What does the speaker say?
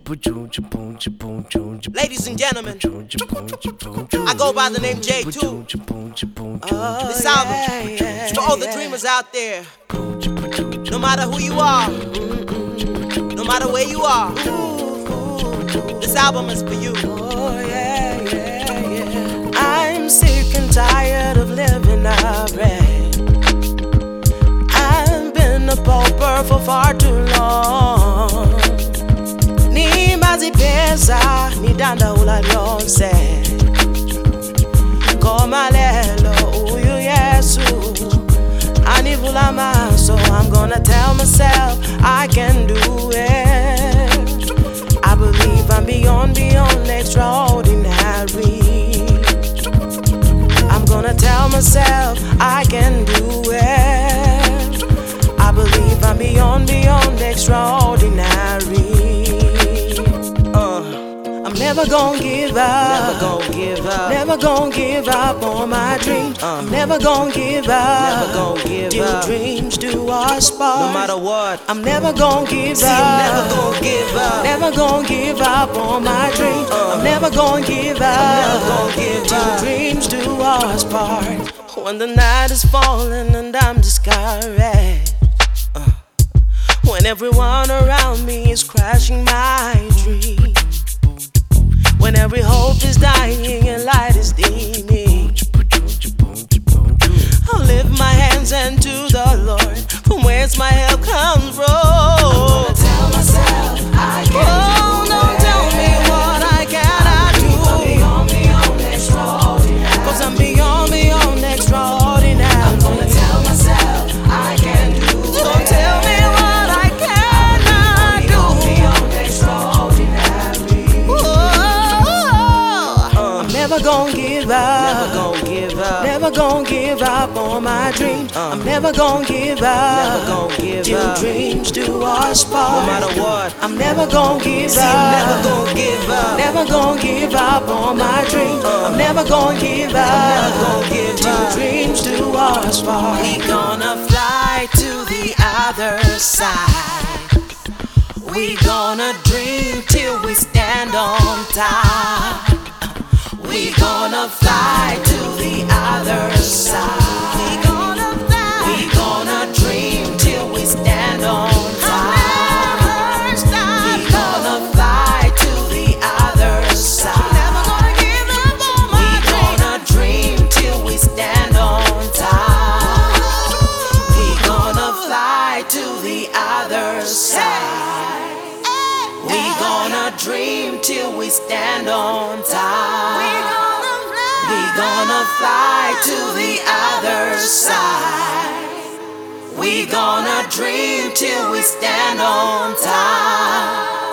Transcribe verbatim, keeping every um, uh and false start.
Ladies and gentlemen, I go by the name J two. Uh, this album is for all the dreamers out there. No matter who you are, no matter where you are, this album is for you. Oh, yeah, yeah, yeah. I'm sick and tired of living a wreck. I've been a pauper for far too long. Ni mazi pesa, ni danda ula lyonse. Koma lelo uyu Yesu anivula maso. I'm gonna tell myself I can do it. I believe I'm beyond, beyond extraordinary. I'm gonna tell myself I can do it. I believe I'm beyond, beyond extraordinary. I'm never gonna give up. Never gonna give up. Never gonna give up on my dreams. Uh, I'm never gonna give up. Never gonna give Till up. dreams do us part. No matter what, I'm never gonna give see, up. I'm never gonna give up. Never gonna give up on my dreams. Uh, I'm never gonna give up. I'm never gonna give Till up. dreams do us part. When the night is falling and I'm discouraged. Uh, when everyone around me is crashing my dreams. When every hope is dying and light is dimming, I'll lift my hands unto the Lord, from whence my help comes from. I'm gonna tell myself I can oh, do don't it. Tell me what I cannot do. I'm beyond, beyond extraordinary. Cause I'm beyond, beyond extraordinary. I'm gonna tell myself I can do it. Don't tell me what I cannot do. I'm beyond, beyond extraordinary. I'm never gonna give up. never gonna give up. Never gonna give up on my dreams. Uh, I'm never gonna give up. Never gonna give Till up. dreams do us part. No matter what, I'm never gonna give see, up. I'm never gonna give up. Never gonna give up on my dreams. Uh, I'm never gonna give up. never gonna give Till up. dreams do us part. We gonna fly to the other side. We gonna dream till we stand on top. We gonna fly to the other side. We gonna fly. We gonna dream till we stand on top. We gonna fly to the other side. Never gonna give up on my we gonna dream till we stand on top. We gonna fly to the other side. We gonna dream till we stand on top. We gonna fly to the other side. We gonna dream till we stand on top.